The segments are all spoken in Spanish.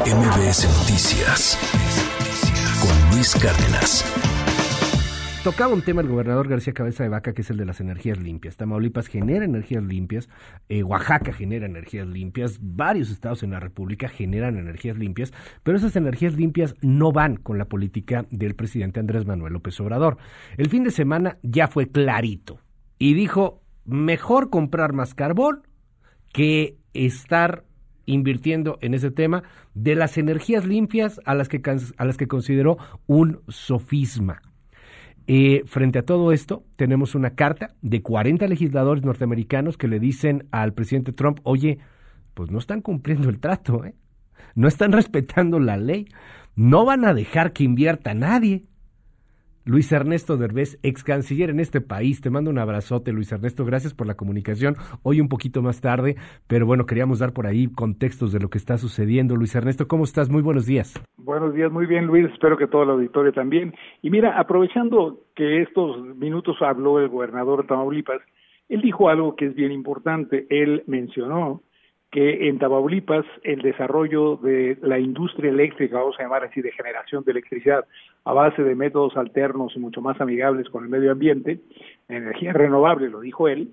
MBS Noticias con Luis Cárdenas. Tocaba un tema el gobernador García Cabeza de Vaca, que es el de las energías limpias. Tamaulipas genera energías limpias, Oaxaca genera energías limpias, varios estados en la República generan energías limpias, pero esas energías limpias no van con la política del presidente Andrés Manuel López Obrador. El fin de semana ya fue clarito y dijo, mejor comprar más carbón que estar invirtiendo en ese tema de las energías limpias a las que consideró un sofisma. Frente a todo esto, tenemos una carta de 40 legisladores norteamericanos que le dicen al presidente Trump, oye, pues no están cumpliendo el trato, no están respetando la ley, no van a dejar que invierta nadie. Luis Ernesto Derbez, ex canciller en este país, te mando un abrazote, Luis Ernesto, gracias por la comunicación, hoy un poquito más tarde, pero bueno, queríamos dar por ahí contextos de lo que está sucediendo. Luis Ernesto, ¿cómo estás? Muy buenos días. Buenos días, muy bien, Luis, espero que todo el auditorio también. Y mira, aprovechando que estos minutos habló el gobernador de Tamaulipas, él dijo algo que es bien importante. Él mencionó que en Tamaulipas el desarrollo de la industria eléctrica, vamos a llamar así, de generación de electricidad a base de métodos alternos y mucho más amigables con el medio ambiente, energía renovable, lo dijo él,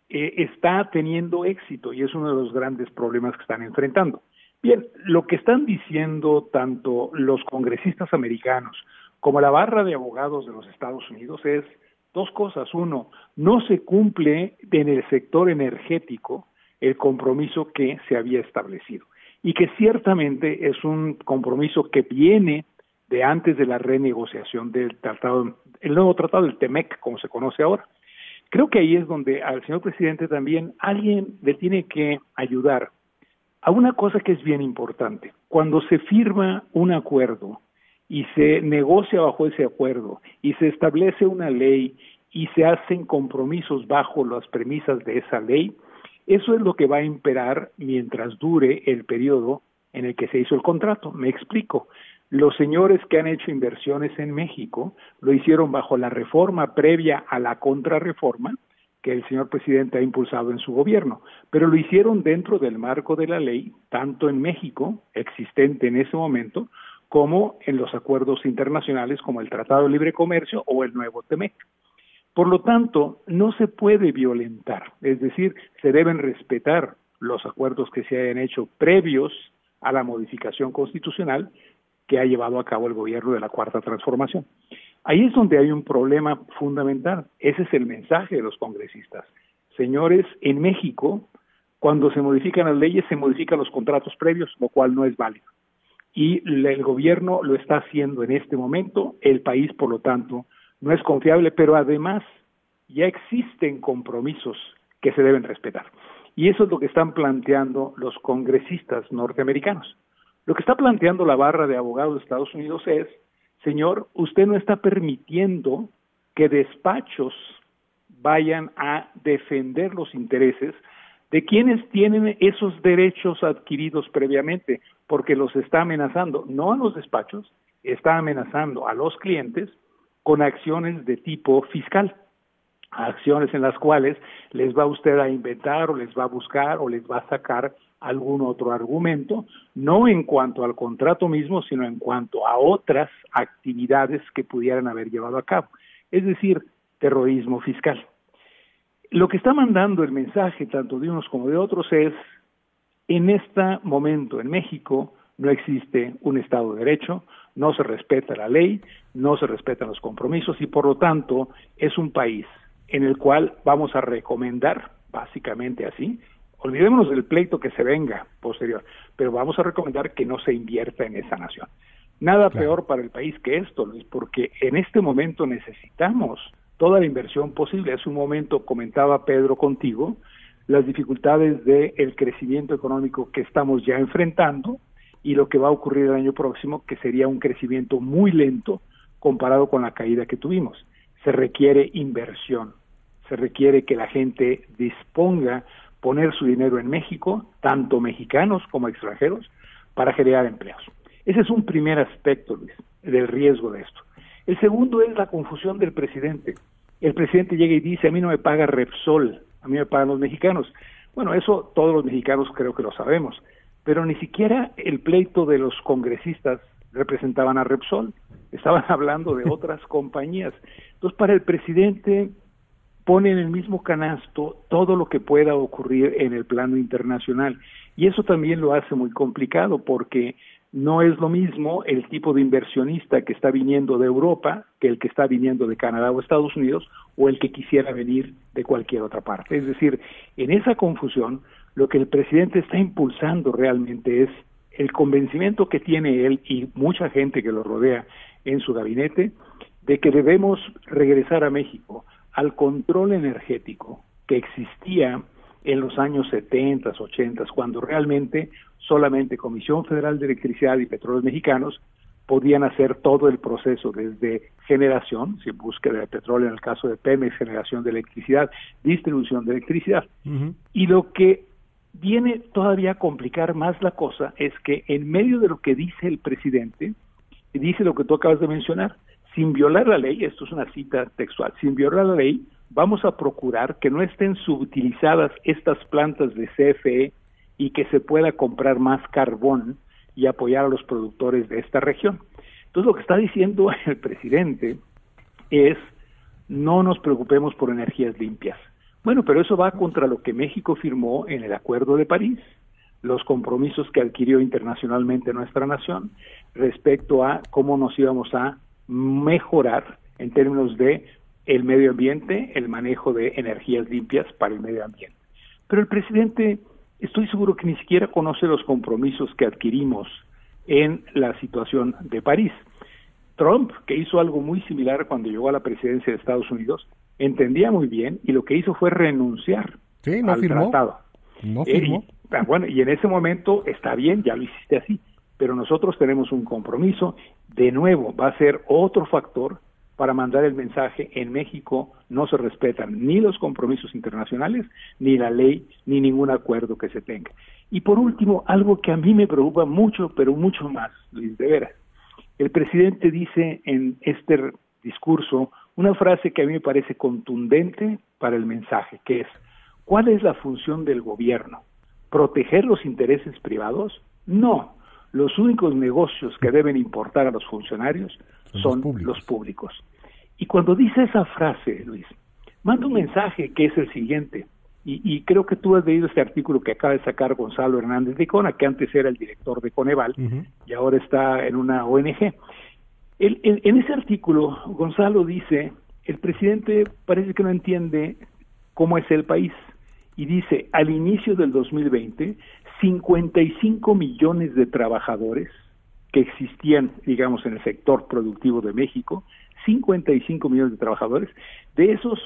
está teniendo éxito y es uno de los grandes problemas que están enfrentando. Bien, lo que están diciendo tanto los congresistas americanos como la barra de abogados de los Estados Unidos es dos cosas. Uno, no se cumple en el sector energético el compromiso que se había establecido y que ciertamente es un compromiso que viene de antes de la renegociación del tratado, el nuevo tratado del TEMEC, como se conoce ahora. Creo que ahí es donde al señor presidente también alguien le tiene que ayudar a una cosa que es bien importante. Cuando se firma un acuerdo y se negocia bajo ese acuerdo y se establece una ley y se hacen compromisos bajo las premisas de esa ley, eso es lo que va a imperar mientras dure el periodo en el que se hizo el contrato. Me explico. Los señores que han hecho inversiones en México lo hicieron bajo la reforma previa a la contrarreforma que el señor presidente ha impulsado en su gobierno, pero lo hicieron dentro del marco de la ley, tanto en México, existente en ese momento, como en los acuerdos internacionales como el Tratado de Libre Comercio o el nuevo TEMEC. Por lo tanto, no se puede violentar, es decir, se deben respetar los acuerdos que se hayan hecho previos a la modificación constitucional que ha llevado a cabo el gobierno de la Cuarta Transformación. Ahí es donde hay un problema fundamental. Ese es el mensaje de los congresistas. Señores, en México, cuando se modifican las leyes, se modifican los contratos previos, lo cual no es válido. Y el gobierno lo está haciendo en este momento, el país, por lo tanto, no es confiable, pero además ya existen compromisos que se deben respetar. Y eso es lo que están planteando los congresistas norteamericanos. Lo que está planteando la barra de abogados de Estados Unidos es, señor, usted no está permitiendo que despachos vayan a defender los intereses de quienes tienen esos derechos adquiridos previamente, porque los está amenazando, no a los despachos, está amenazando a los clientes con acciones de tipo fiscal, acciones en las cuales les va usted a inventar o les va a buscar o les va a sacar algún otro argumento, no en cuanto al contrato mismo, sino en cuanto a otras actividades que pudieran haber llevado a cabo, es decir, terrorismo fiscal. Lo que está mandando el mensaje, tanto de unos como de otros, es, en este momento en México no existe un Estado de Derecho, no se respeta la ley, no se respetan los compromisos y por lo tanto es un país en el cual vamos a recomendar, básicamente así, olvidémonos del pleito que se venga posterior, pero vamos a recomendar que no se invierta en esa nación. Nada peor para el país que esto, Luis, porque en este momento necesitamos toda la inversión posible. Hace un momento comentaba Pedro contigo las dificultades del crecimiento económico que estamos ya enfrentando y lo que va a ocurrir el año próximo, que sería un crecimiento muy lento comparado con la caída que tuvimos. Se requiere inversión, se requiere que la gente disponga poner su dinero en México, tanto mexicanos como extranjeros, para generar empleos. Ese es un primer aspecto, Luis, del riesgo de esto. El segundo es la confusión del presidente. El presidente llega y dice, a mí no me paga Repsol, a mí me pagan los mexicanos. Bueno, eso todos los mexicanos creo que lo sabemos, pero ni siquiera el pleito de los congresistas representaban a Repsol, estaban hablando de otras compañías. Entonces, para el presidente pone en el mismo canasto todo lo que pueda ocurrir en el plano internacional, y eso también lo hace muy complicado, porque no es lo mismo el tipo de inversionista que está viniendo de Europa que el que está viniendo de Canadá o Estados Unidos, o el que quisiera venir de cualquier otra parte. Es decir, en esa confusión, lo que el presidente está impulsando realmente es el convencimiento que tiene él y mucha gente que lo rodea en su gabinete de que debemos regresar a México al control energético que existía en los años 70, 80, cuando realmente solamente Comisión Federal de Electricidad y Petróleos Mexicanos podían hacer todo el proceso desde generación, sin búsqueda de petróleo en el caso de Pemex, generación de electricidad, distribución de electricidad. Y lo que viene todavía a complicar más la cosa es que en medio de lo que dice el presidente, dice lo que tú acabas de mencionar: sin violar la ley, esto es una cita textual, sin violar la ley, vamos a procurar que no estén subutilizadas estas plantas de CFE y que se pueda comprar más carbón y apoyar a los productores de esta región. Entonces, lo que está diciendo el presidente es: no nos preocupemos por energías limpias. Bueno, pero eso va contra lo que México firmó en el Acuerdo de París, los compromisos que adquirió internacionalmente nuestra nación respecto a cómo nos íbamos a mejorar en términos de el medio ambiente, el manejo de energías limpias para el medio ambiente. Pero el presidente, estoy seguro que ni siquiera conoce los compromisos que adquirimos en la situación de París. Trump, que hizo algo muy similar cuando llegó a la presidencia de Estados Unidos, entendía muy bien y lo que hizo fue renunciar al tratado. No firmó. Bueno, y en ese momento está bien, ya lo hiciste así, pero nosotros tenemos un compromiso. De nuevo, va a ser otro factor para mandar el mensaje: en México no se respetan ni los compromisos internacionales, ni la ley, ni ningún acuerdo que se tenga. Y por último, algo que a mí me preocupa mucho, pero mucho más, Luis, de veras. El presidente dice en este discurso una frase que a mí me parece contundente para el mensaje, que es: ¿cuál es la función del gobierno? ¿Proteger los intereses privados? No. Los únicos negocios que deben importar a los funcionarios son los públicos. Y cuando dice esa frase, Luis, manda un mensaje que es el siguiente, y creo que tú has leído este artículo que acaba de sacar Gonzalo Hernández de Icona, que antes era el director de Coneval, y ahora está en una ONG. En ese artículo, Gonzalo dice: el presidente parece que no entiende cómo es el país, y dice: al inicio del 2020, 55 millones de trabajadores que existían, digamos, en el sector productivo de México, 55 millones de trabajadores, de esos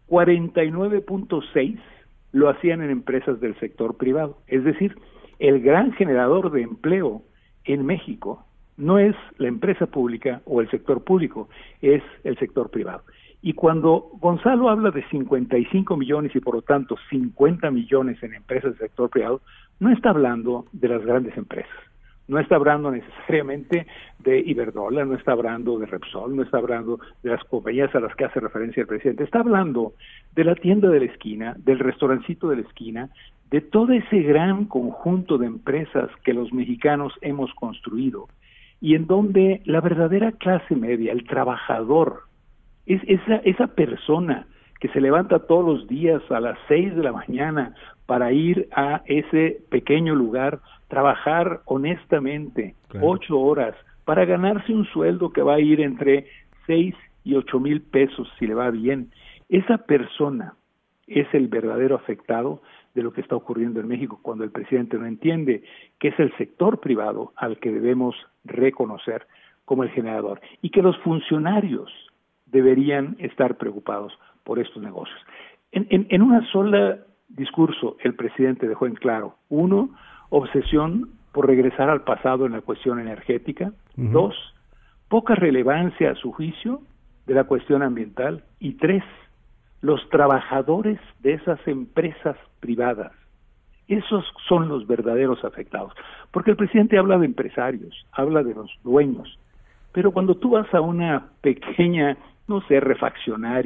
49.6 lo hacían en empresas del sector privado. Es decir, el gran generador de empleo en México no es la empresa pública o el sector público, es el sector privado. Y cuando Gonzalo habla de 55 millones y por lo tanto 50 millones en empresas del sector privado, no está hablando de las grandes empresas, no está hablando necesariamente de Iberdrola, no está hablando de Repsol, no está hablando de las compañías a las que hace referencia el presidente, está hablando de la tienda de la esquina, del restaurancito de la esquina, de todo ese gran conjunto de empresas que los mexicanos hemos construido y en donde la verdadera clase media, el trabajador, es esa persona que se levanta todos los días a las 6 de la mañana para ir a ese pequeño lugar, trabajar honestamente, 8 horas, para ganarse un sueldo que va a ir entre 6 y 8 mil pesos si le va bien. Esa persona es el verdadero afectado de lo que está ocurriendo en México cuando el presidente no entiende que es el sector privado al que debemos reconocer como el generador y que los funcionarios deberían estar preocupados por estos negocios. En una sola discurso el presidente dejó en claro: 1, obsesión por regresar al pasado en la cuestión energética; 2, poca relevancia a su juicio de la cuestión ambiental; y 3, los trabajadores de esas empresas privadas. Esos son los verdaderos afectados, porque el presidente habla de empresarios, habla de los dueños, pero cuando tú vas a una pequeña, no sé, refaccionaria,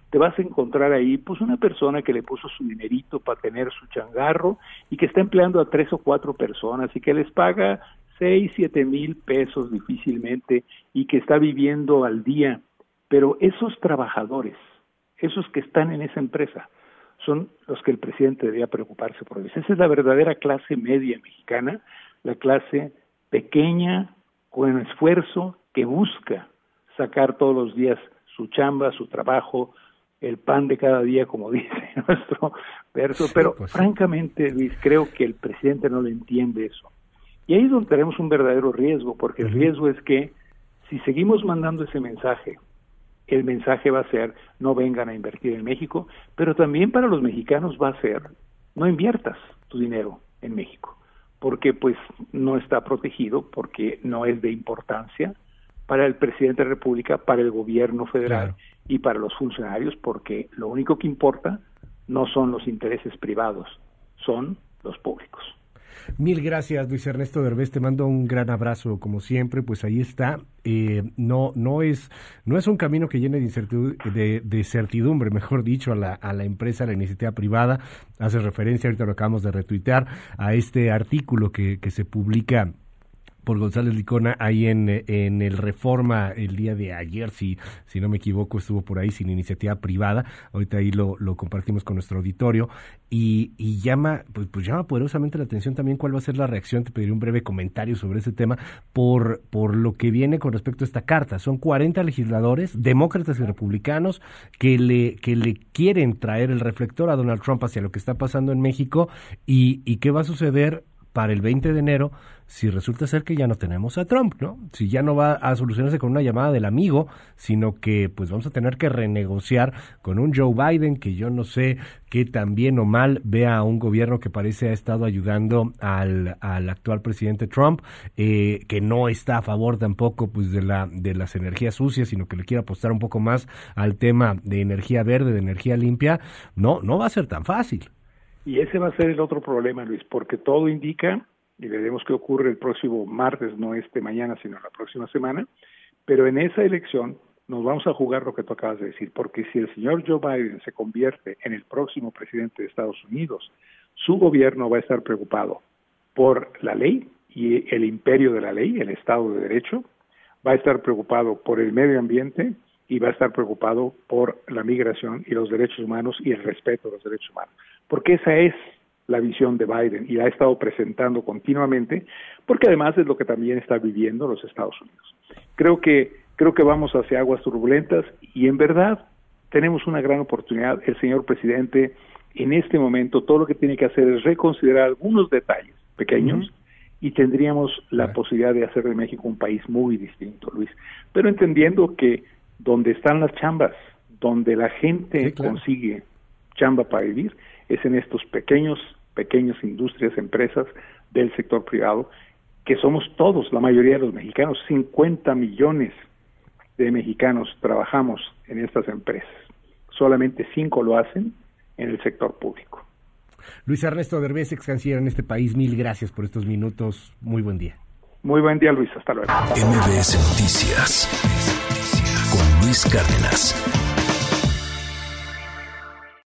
te vas a encontrar ahí pues una persona que le puso su dinerito para tener su changarro y que está empleando a 3 o 4 personas y que les paga 6, 7 mil pesos difícilmente y que está viviendo al día. Pero esos trabajadores, esos que están en esa empresa, son los que el presidente debería preocuparse por ellos. Esa es la verdadera clase media mexicana, la clase pequeña, con esfuerzo, que busca sacar todos los días su chamba, su trabajo, el pan de cada día, como dice nuestro verso. Pero francamente, Luis, creo que el presidente no le entiende eso. Y ahí es donde tenemos un verdadero riesgo, porque el riesgo es que si seguimos mandando ese mensaje, el mensaje va a ser, no vengan a invertir en México, pero también para los mexicanos va a ser, no inviertas tu dinero en México, porque pues no está protegido, porque no es de importancia para el presidente de la República, para el gobierno federal y para los funcionarios, porque lo único que importa no son los intereses privados, son los públicos. Mil gracias, Luis Ernesto Derbez, te mando un gran abrazo, como siempre, pues ahí está. No es un camino que llene de certidumbre, mejor dicho, a la empresa, a la iniciativa privada. Hace referencia, ahorita lo acabamos de retuitear, a este artículo que se publica por González Licona ahí en el Reforma el día de ayer, si no me equivoco, estuvo por ahí, sin iniciativa privada. Ahorita ahí lo compartimos con nuestro auditorio y llama poderosamente la atención también cuál va a ser la reacción. Te pediré un breve comentario sobre ese tema por lo que viene con respecto a esta carta. Son 40 legisladores, demócratas y republicanos, que le quieren traer el reflector a Donald Trump hacia lo que está pasando en México y qué va a suceder para el 20 de enero, si resulta ser que ya no tenemos a Trump, ¿no? Si ya no va a solucionarse con una llamada del amigo, sino que pues vamos a tener que renegociar con un Joe Biden, que yo no sé qué tan bien o mal vea a un gobierno que parece ha estado ayudando al actual presidente Trump, que no está a favor tampoco pues de las energías sucias, sino que le quiere apostar un poco más al tema de energía verde, de energía limpia. No va a ser tan fácil. Y ese va a ser el otro problema, Luis, porque todo indica, y veremos qué ocurre el próximo martes, no mañana, sino la próxima semana, pero en esa elección nos vamos a jugar lo que tú acabas de decir, porque si el señor Joe Biden se convierte en el próximo presidente de Estados Unidos, su gobierno va a estar preocupado por la ley y el imperio de la ley, el Estado de Derecho, va a estar preocupado por el medio ambiente y va a estar preocupado por la migración y los derechos humanos y el respeto a los derechos humanos. Porque esa es la visión de Biden y la ha estado presentando continuamente, porque además es lo que también está viviendo los Estados Unidos. Creo que vamos hacia aguas turbulentas y en verdad tenemos una gran oportunidad. El señor presidente en este momento todo lo que tiene que hacer es reconsiderar algunos detalles pequeños y tendríamos la posibilidad de hacer de México un país muy distinto, Luis. Pero entendiendo que donde están las chambas, donde la gente consigue chamba para vivir, es en estos pequeñas industrias, empresas del sector privado, que somos todos, la mayoría de los mexicanos, 50 millones de mexicanos trabajamos en estas empresas. Solamente 5 lo hacen en el sector público. Luis Ernesto Derbez, ex canciller en este país, mil gracias por estos minutos. Muy buen día. Muy buen día, Luis. Hasta luego. MBS Noticias con Luis Cárdenas.